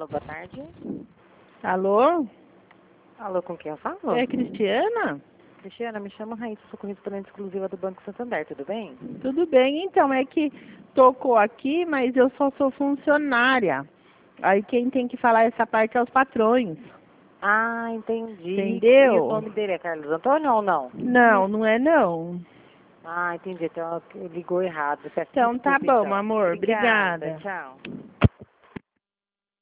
Alô, boa tarde. Alô? Alô, com quem eu falo? É Cristiana? Cristiana, me chamo Raíssa, sou correspondente exclusiva do Banco Santander, tudo bem? Tudo bem, então, é que tocou aqui, mas eu só sou funcionária. Aí quem tem que falar essa parte é os patrões. Ah, entendi. Entendeu? E o nome dele é Carlos Antônio ou não? Não, não é não. Ah, entendi. Então ligou errado. Peço Então tá desculpa, bom, então. amor. Obrigada. Tchau.